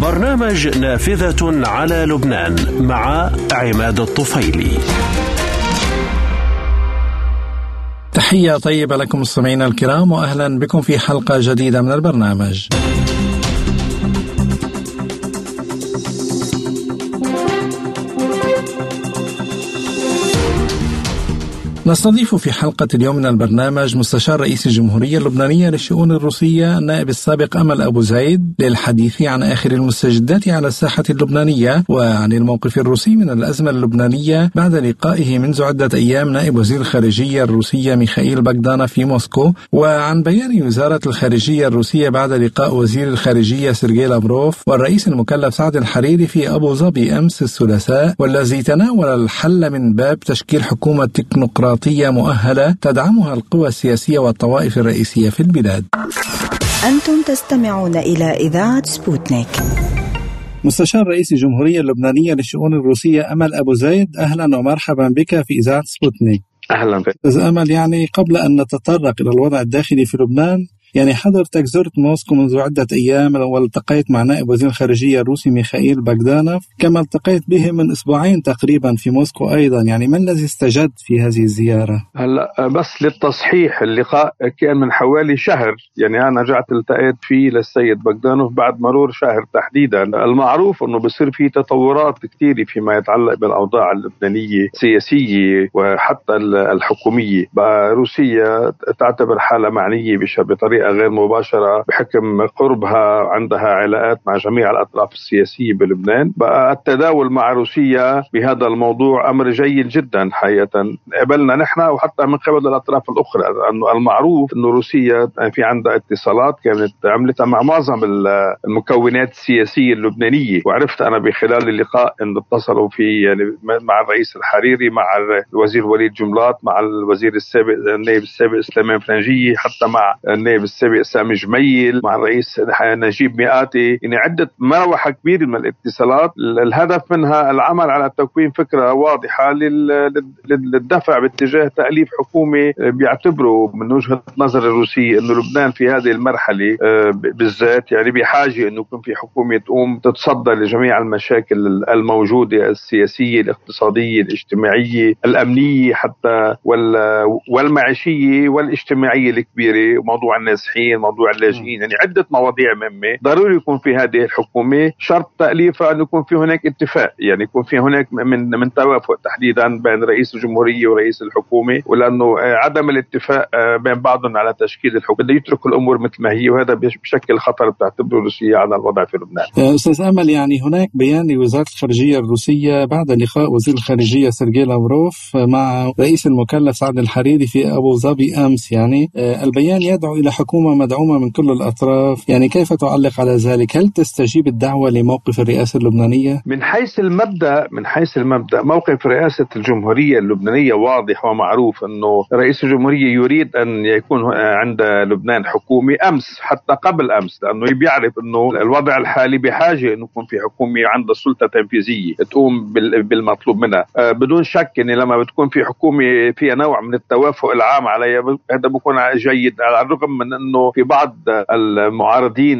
برنامج نافذة على لبنان مع عماد الطفيلي. تحية طيبة لكم مستمعينا الكرام، وأهلا بكم في حلقة جديدة من البرنامج. نستضيف في حلقة اليوم من البرنامج مستشار رئيس الجمهورية اللبنانية للشؤون الروسية النائب السابق أمل أبو زايد للحديث عن آخر المستجدات على الساحة اللبنانية وعن الموقف الروسي من الأزمة اللبنانية بعد لقائه منذ عدة أيام نائب وزير الخارجية الروسية ميخائيل باغدانوف في موسكو، وعن بيان وزارة الخارجية الروسية بعد لقاء وزير الخارجية سيرجي لافروف والرئيس المكلف سعد الحريري في أبو ظبي أمس الثلاثاء، والذي تناول الحل من باب تشكيل حكومة تكنوقراطية مؤهلة تدعمها القوى السياسية والطوائف الرئيسية في البلاد. أنتم تستمعون إلى إذاعة سبوتنيك. مستشار رئيس الجمهورية اللبنانية للشؤون الروسية أمل أبو زايد، أهلا ومرحبا بك في إذاعة سبوتنيك. أهلا بك. أمل، قبل أن نتطرق إلى الوضع الداخلي في لبنان، حضرتك زرت موسكو منذ عدة أيام والتقيت مع نائب وزير الخارجية الروسي ميخائيل باغدانوف، كما التقيت به من أسبوعين تقريبا في موسكو أيضا. ما الذي استجد في هذه الزيارة؟ هلا بس للتصحيح، اللقاء كان من حوالي شهر، أنا رجعت التقيت فيه للسيد باغدانوف بعد مرور شهر تحديدا. المعروف أنه بصير في تطورات كثيرة فيما يتعلق بالأوضاع اللبنانية السياسية وحتى الحكومية. روسيا تعتبر حالة معنية بطريقة غير مباشرة بحكم قربها عندها علاقات مع جميع الأطراف السياسية بلبنان. بقى التداول مع روسيا بهذا الموضوع أمر جيد جدا حقيقة، قبلنا نحن وحتى من قبل الأطراف الأخرى، لأنه المعروف أنه روسيا في عندها اتصالات كانت عملتها مع معظم المكونات السياسية اللبنانية. وعرفت أنا بخلال اللقاء أن اتصلوا مع الرئيس الحريري، مع الوزير وليد جملات، مع الوزير السابق النائب السابق سليمان فرنجية، حتى مع النائب السابق سامي جميل، مع الرئيس نجيب مئاتي. عدة مروحة كبيرة من الاتصالات، الهدف منها العمل على تكوين فكرة واضحة للدفع باتجاه تأليف حكومة بيعتبروا من وجهة نظر الروسية أنه لبنان في هذه المرحلة بالذات بحاجة أنه يكون في حكومة تقوم تتصدى لجميع المشاكل الموجودة السياسية الاقتصادية الاجتماعية الأمنية حتى والمعيشية والاجتماعية الكبيرة، موضوع النازحين، موضوع اللاجئين، عدة مواضيع مهمة ضروري يكون في هذه الحكومة. شرط تأليفها أن يكون في هناك اتفاق، يكون في هناك من توافق تحديدا بين رئيس الجمهورية ورئيس الحكومة، ولأنه عدم الاتفاق بين بعضهم على تشكيل الحكومة بده يترك الأمور مثل ما هي، وهذا بشكل خطر بتعتبره روسيا على الوضع في لبنان. أستاذ أمل، هناك بيان لوزارة الخارجية الروسية بعد لقاء وزير الخارجية سيرجي لافروف مع رئيس المكلف سعد الحريري في أبو ظبي أمس. البيان يدعو إلى حكومة مدعومة من كل الأطراف. كيف تعلق على ذلك؟ هل تستجيب الدعوة لموقف الرئاسة اللبنانية؟ من حيث المبدأ موقف رئاسة الجمهورية اللبنانية واضح ومعروف، أنه رئيس الجمهورية يريد أن يكون عند لبنان حكومة أمس، حتى قبل أمس، لأنه بيعرف أنه الوضع الحالي بحاجة أن يكون في حكومة عندها سلطة تنفيذية تقوم بالمطلوب منها. بدون شك أن لما بتكون في حكومة فيها نوع من التوافق العام عليها، هذا بيكون جيد، على الرغم من أنه في بعض المعارضين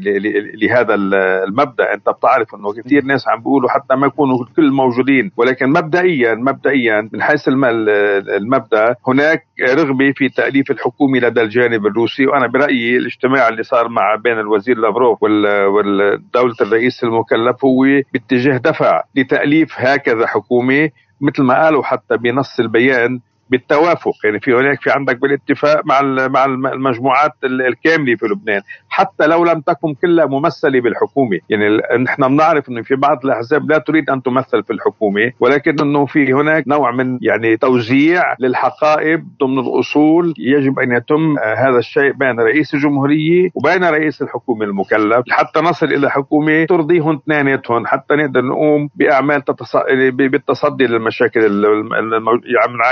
لهذا المبدأ. أنت بتعرف أنه كثير ناس عم بيقولوا حتى ما يكونوا الكل موجودين، ولكن مبدئيا من حيث المبدأ هناك رغبة في تأليف الحكومة لدى الجانب الروسي. وأنا برأيي الاجتماع اللي صار بين الوزير لافروف والدولة الرئيس المكلف هو باتجاه دفع لتأليف هكذا حكومة، مثل ما قالوا حتى بنص البيان بالتوافق. في عندك بالاتفاق مع المجموعات الكاملة في لبنان، حتى لو لم تكن كلها ممثلة بالحكومة. نحن بنعرف انه في بعض الاحزاب لا تريد ان تمثل في الحكومة، ولكن انه في هناك نوع من توزيع للحقائب ضمن الاصول. يجب ان يتم هذا الشيء بين رئيس الجمهورية وبين رئيس الحكومة المكلف حتى نصل الى حكومة ترضيهم اثنيناتهم، حتى نقدر نقوم باعمال بالتصدي للمشاكل اللي عم نعاني منها في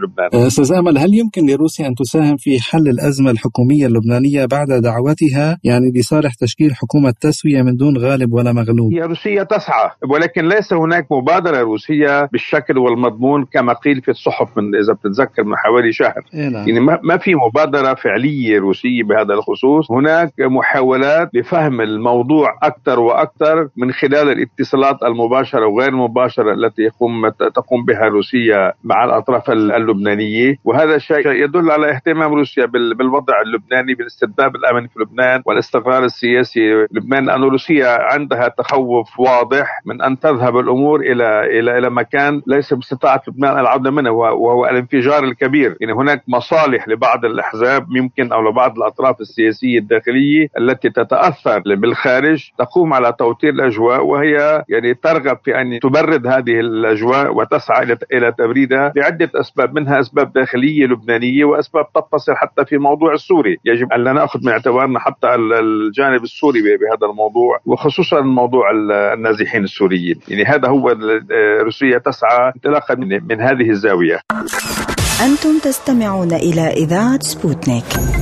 لبنان. أستاذ أمل، هل يمكن لروسيا أن تساهم في حل الأزمة الحكومية اللبنانية بعد دعوتها لصالح تشكيل حكومة تسوية من دون غالب ولا مغلوب؟ هي روسيا تسعى، ولكن ليس هناك مبادرة روسية بالشكل والمضمون كما قيل في الصحف من إذا بتتذكر من حوالي شهر. يعني ما في مبادرة فعلية روسية بهذا الخصوص. هناك محاولات لفهم الموضوع أكثر وأكثر من خلال الاتصالات المباشرة وغير المباشرة التي تقوم بها روسيا مع الأطراف اللبنانية، وهذا الشيء يدل على اهتمام روسيا بالوضع اللبناني، بالاستتباب الأمني في لبنان والاستقرار السياسي لبنان، لأن روسيا عندها تخوف واضح من أن تذهب الأمور إلى مكان ليس باستطاعة لبنان العودة منه، وهو الانفجار الكبير. يعني هناك مصالح لبعض الأحزاب يمكن أو لبعض الأطراف السياسية الداخلية التي تتأثر بالخارج تقوم على توتير الأجواء، وهي يعني ترغب في أن تبرد هذه الأجواء وتسعى إلى تبريدها لعدة أسباب، منها أسباب داخلية لبنانية وأسباب تتصل حتى في موضوع السوري. يجب أن لا نأخذ من اعتبارنا حتى الجانب السوري بهذا الموضوع، وخصوصا موضوع النازحين السوريين. يعني هذا هو روسيا تسعى انطلاقا من هذه الزاوية. أنتم تستمعون إلى إذاعة سبوتنيك.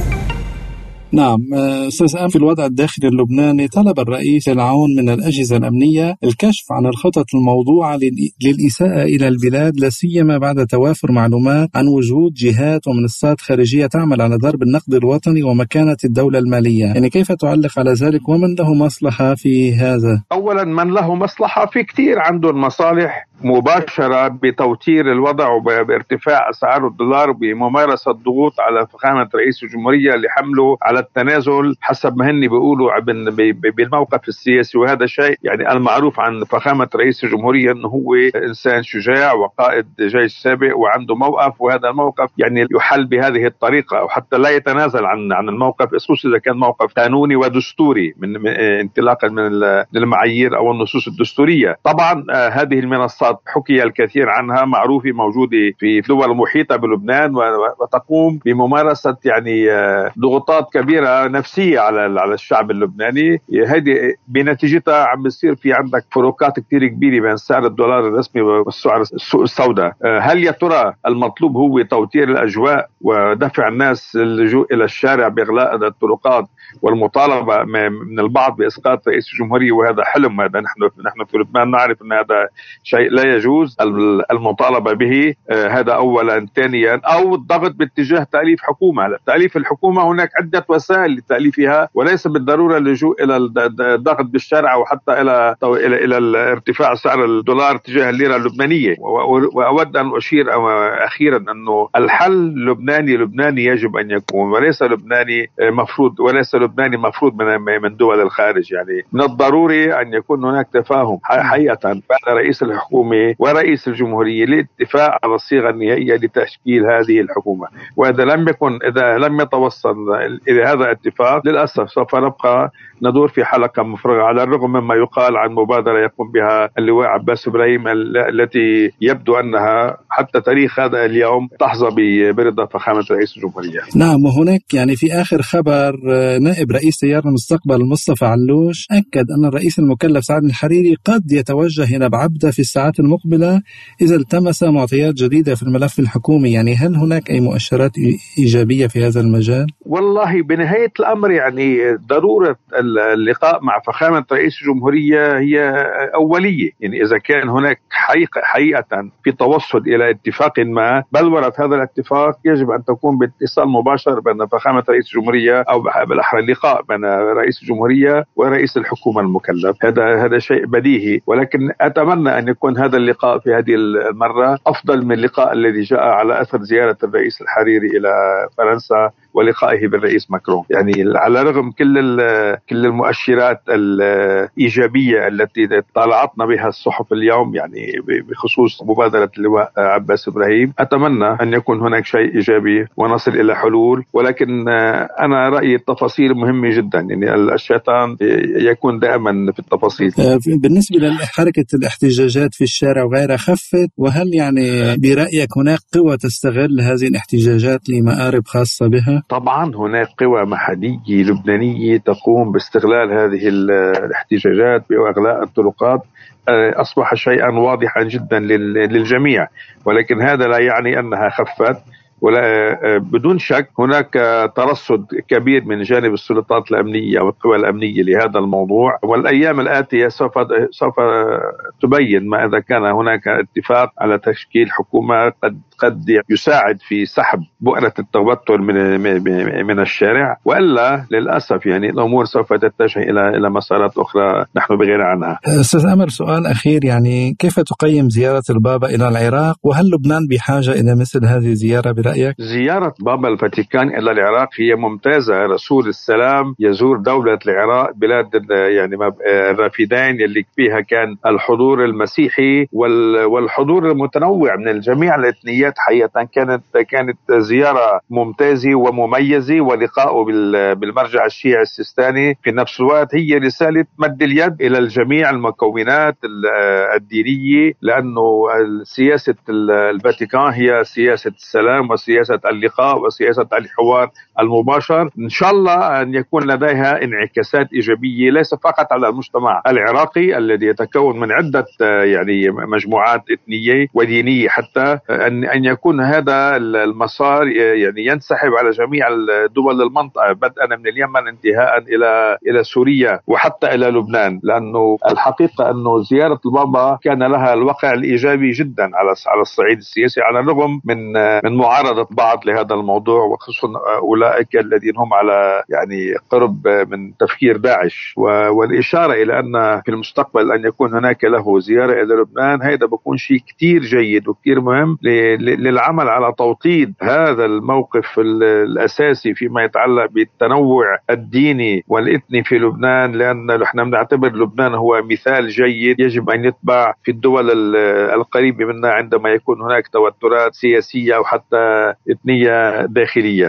نعم أستاذ أم، في الوضع الداخلي اللبناني طلب الرئيس العون من الأجهزة الأمنية الكشف عن الخطط الموضوعة للإساءة إلى البلاد، لا سيما بعد توافر معلومات عن وجود جهات ومنصات خارجية تعمل على ضرب النقد الوطني ومكانة الدولة المالية. يعني كيف تعلق على ذلك ومن له مصلحة في هذا؟ أولا، من له مصلحة في كثير عندهم مصالح مباشرة بتوتير الوضع وبارتفاع أسعار الدولار وبممارسة ضغوط على فخامة رئيس الجمهورية لحمله على التنازل حسب ما هن بيقولوا بالموقف السياسي. وهذا شيء يعني المعروف عن فخامة رئيس الجمهورية أنه هو إنسان شجاع وقائد جيش سابق وعنده موقف، وهذا الموقف يعني يحل بهذه الطريقة، وحتى لا يتنازل عن الموقف، خصوصا إذا كان موقف قانوني ودستوري من انطلاقا من المعايير أو النصوص الدستورية. طبعا هذه المنصات حكي الكثير عنها، معروفة، موجودة في دول محيطة بلبنان، وتقوم بممارسة يعني ضغوطات كبيرة نفسية على الشعب اللبناني. هذه بنتيجتها عم بيصير في عندك فروقات كتير كبيرة بين سعر الدولار الرسمي والسعر السوق السوداء. هل يا ترى المطلوب هو توتير الأجواء ودفع الناس اللجوء إلى الشارع بإغلاق الطرقات والمطالبة من البعض بإسقاط رئيس الجمهورية؟ وهذا حلم. هذا نحن في لبنان نعرف أن هذا شيء لا يجوز المطالبة به. هذا أولا. ثانيا، أو الضغط باتجاه تأليف حكومة. تأليف الحكومة هناك عدة وسائل لتأليفها، وليس بالضرورة اللجوء إلى الضغط بالشارع وحتى إلى ارتفاع سعر الدولار تجاه الليرة اللبنانية. وأود أن أشير أخيرا أنه الحل لبناني يجب أن يكون، وليس لبناني مفروض من دول الخارج. يعني من الضروري أن يكون هناك تفاهم حقيقة بين رئيس الحكومة ورئيس الجمهورية للاتفاق على الصيغة النهائية لتشكيل هذه الحكومة. وإذا لم يتوصل إلى هذا الاتفاق، للأسف سوف نبقى ندور في حلقة مفرغة، على الرغم مما يقال عن مبادرة يقوم بها اللواء عباس إبراهيم التي يبدو أنها حتى تاريخ هذا اليوم تحظى برضا فخامة رئيس الجمهورية. نعم، وهناك يعني في آخر خبر نائب رئيس تيار المستقبل مصطفى علوش أكد أن الرئيس المكلف سعد الحريري قد يتوجه إلى بعبدة في الساعات المقبلة إذا التمس معطيات جديدة في الملف الحكومي. يعني هل هناك أي مؤشرات إيجابية في هذا المجال؟ والله بنهاية الأمر يعني ضرورة اللقاء مع فخامة رئيس الجمهورية هي أولية. يعني إذا كان هناك حقيقة في توصل إلى اتفاق ما بلورة هذا الاتفاق، يجب أن تكون باتصال مباشر بين فخامة رئيس الجمهورية أو بالأحرى اللقاء بين رئيس الجمهورية ورئيس الحكومة المكلف. هذا شيء بديهي، ولكن أتمنى أن يكون هذا اللقاء في هذه المرة أفضل من اللقاء الذي جاء على أثر زيارة الرئيس الحريري إلى فرنسا ولقائه بالرئيس ماكرون. يعني على رغم كل المؤشرات الإيجابية التي طالعتنا بها الصحف اليوم يعني بخصوص مبادرة اللواء عباس إبراهيم، أتمنى أن يكون هناك شيء إيجابي ونصل إلى حلول. ولكن أنا رأيي التفاصيل مهمة جدا. يعني الشيطان يكون دائما في التفاصيل. بالنسبة لحركة الاحتجاجات في الشارع وغيرها خفت، وهل يعني برأيك هناك قوة تستغل هذه الاحتجاجات لمآرب خاصة بها؟ طبعا هناك قوى محلية لبنانية تقوم باستغلال هذه الاحتجاجات بإغلاق الطرقات. أصبح شيئا واضحا جدا للجميع، ولكن هذا لا يعني أنها خفت. ولا بدون شك هناك ترصد كبير من جانب السلطات الأمنية والقوى الأمنية لهذا الموضوع، والأيام الآتية سوف تبين ما إذا كان هناك اتفاق على تشكيل حكومة قد يساعد في سحب بؤرة التوتر من الشارع، وإلا للأسف يعني الأمور سوف تتجه إلى مسارات أخرى نحن بغير عنها. أستاذ أمر، سؤال أخير، يعني كيف تقيم زيارة البابا إلى العراق، وهل لبنان بحاجة إلى مثل هذه الزيارة برأيك؟ زيارة بابا الفاتيكان إلى العراق هي ممتازة. رسول السلام يزور دولة العراق، بلاد يعني الرافدين اللي فيها كان الحضور المسيحي والحضور المتنوع من الجميع الإثنيات. حقيقة كانت زيارة ممتازة ومميزة، ولقائه بالمرجع الشيعي السيستاني في نفس الوقت هي رسالة مد اليد إلى الجميع المكونات الدينية، لأنه سياسة الفاتيكان هي سياسة السلام وسياسة اللقاء وسياسة الحوار المباشر. إن شاء الله أن يكون لديها انعكاسات إيجابية ليس فقط على المجتمع العراقي الذي يتكون من عدة يعني مجموعات إثنية ودينية، حتى أن يكون هذا المسار يعني ينسحب على جميع دول المنطقة، بدءا من اليمن انتهاء إلى سوريا وحتى إلى لبنان. لأنه الحقيقة أنه زيارة البابا كان لها الواقع الإيجابي جدا على الصعيد السياسي، على الرغم من معارضة بعض لهذا الموضوع، وخصوصا أولئك الذين هم على يعني قرب من تفكير داعش. والإشارة إلى أن في المستقبل أن يكون هناك له زيارة إلى لبنان، هذا بيكون شيء كتير جيد وكتير مهم للعمل على توطيد هذا الموقف الأساسي فيما يتعلق بالتنوع الديني والإثني في لبنان، لأن نحن بنعتبر لبنان هو مثال جيد يجب أن يتبع في الدول القريبة منا عندما يكون هناك توترات سياسية أو حتى إثنية داخلية.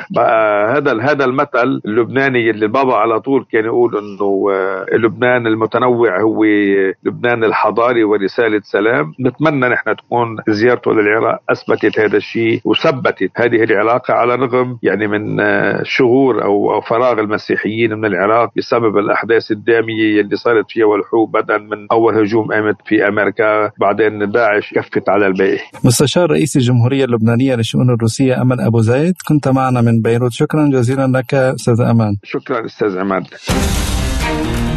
هذا المثل اللبناني اللي البابا على طول كان يقول أنه لبنان المتنوع هو لبنان الحضاري ورسالة سلام. نتمنى نحن تكون زيارته للعراق أثبتت هذا الشيء وثبتت هذه العلاقة، على الرغم يعني من شغور أو فراغ المسيحيين من العراق بسبب الأحداث الدامية اللي صارت فيها والحروب، بدءا من أول هجوم قامت في أمريكا، بعدين داعش كفت على الباقي. مستشار رئيس الجمهورية اللبنانية للشؤون الروسية أمل أبو زايد، كنت معنا من بيروت. شكرا جزيلا لك أستاذ أمان. شكرا أستاذ عماد.